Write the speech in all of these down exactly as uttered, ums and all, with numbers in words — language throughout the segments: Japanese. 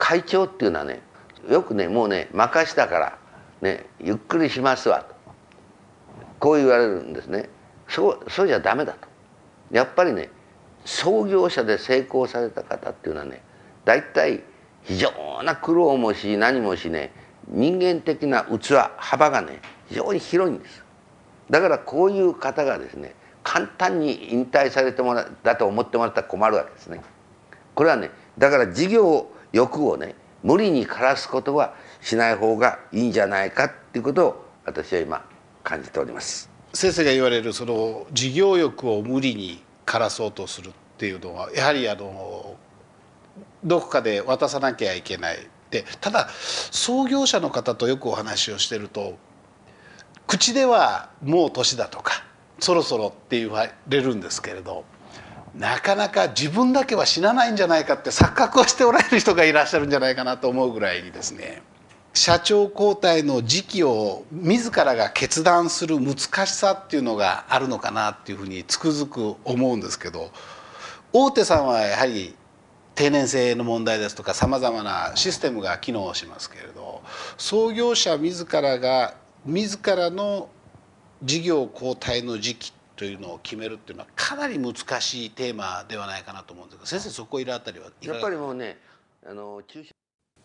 会長っていうのはね、よくね、もうね、任したからね、ゆっくりしますわとこう言われるんですね。そうそうじゃダメだと。やっぱりね、創業者で成功された方っていうのはね、大体非常な苦労もし何もしね、人間的な器幅がね非常に広いんです。だからこういう方がですね、簡単に引退されてもらだと思ってもらったら困るわけですね。これはね、だから事業欲をね無理に枯らすことはしない方がいいんじゃないかっていうことを私は今感じております。 先生が言われるその事業欲を無理に枯らそうとするっていうのはやはりあのどこかで渡さなきゃいけないで、ただ創業者の方とよくお話をしてると、口ではもう年だとかそろそろって言われるんですけれど、なかなか自分だけは死なないんじゃないかって錯覚をしておられる人がいらっしゃるんじゃないかなと思うぐらいにですね、社長交代の時期を自らが決断する難しさっていうのがあるのかなっていうふうにつくづく思うんですけど、大手さんはやはり定年制の問題ですとかさまざまなシステムが機能しますけれど、創業者自らが自らの事業交代の時期というのを決めるっていうのはかなり難しいテーマではないかなと思うんですが、先生そこいらあたりはいかが？ やっぱりもうね、あの中小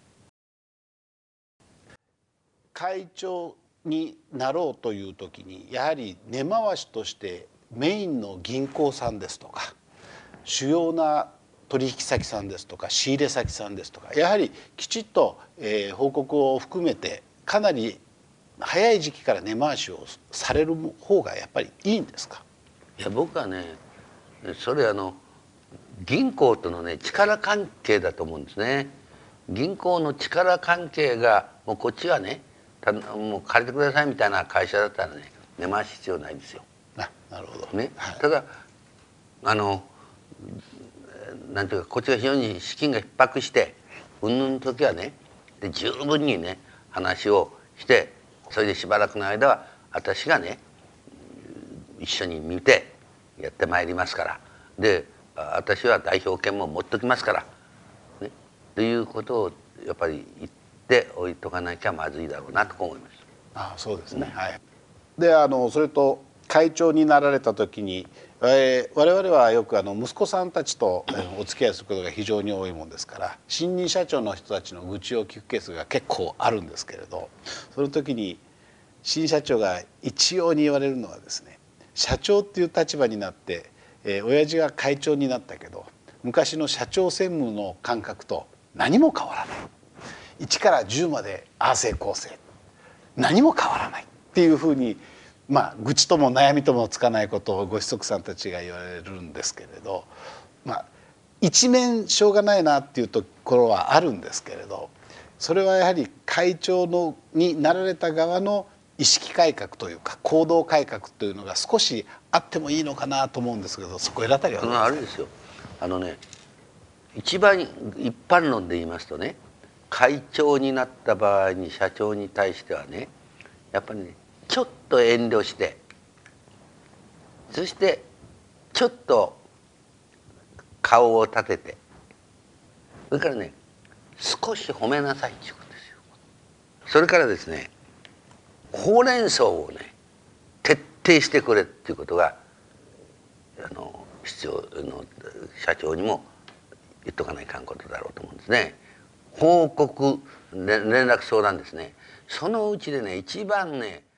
会長になろうという時にやはり根回しとしてメインの銀行さんですとか主要な取引先さんですとか仕入れ先さんですとか、やはりきちっと、えー、報告を含めてかなり早い時期から根回しをされる方がやっぱりいいんですか？ いや僕はね、それあの銀行とのね力関係だと思うんですね。銀行の力関係がもうこっちはね、たもう借りてくださいみたいな会社だったらね根回し必要ないんですよ。 あ、なるほどね、 はい、 ただあのなんていうか、こっちが非常に資金が逼迫してうんぬんの時はね、で十分にね話をして、それでしばらくの間は私がね一緒に見てやってまいりますから、で私は代表権も持っときますから、ね、ということをやっぱり言っておいとかなきゃまずいだろうなと思います。 あ、そうですね、うん、はい。であのそれと会長になられた時に、えー、我々はよくあの息子さんたちとお付き合いすることが非常に多いもんですから、新任社長の人たちの愚痴を聞くケースが結構あるんですけれど、その時に新社長が一様に言われるのはですね、社長っていう立場になって、えー、親父が会長になったけど昔の社長専務の感覚と何も変わらない、いちからじゅうまでああせいこうせい何も変わらないっていうふうに、まあ愚痴とも悩みともつかないことをご子息さんたちが言われるんですけれど、まあ一面しょうがないなっていうところはあるんですけれど、それはやはり会長のになられた側の意識改革というか行動改革というのが少しあってもいいのかなと思うんですけど、そこいらあたりはどうですか？ あれですよ、あのね、一番一般論で言いますとね、会長になった場合に社長に対してはね、やっぱりねちょっと遠慮して、そしてちょっと顔を立てて、それからね少し褒めなさいっていうことですよ。それからですね、ほうれん草をね徹底してくれっていうことがあの必要の社長にも言っとかないかんことだろうと思うんですね。報告連絡相談ですね、そのうちでね一番ね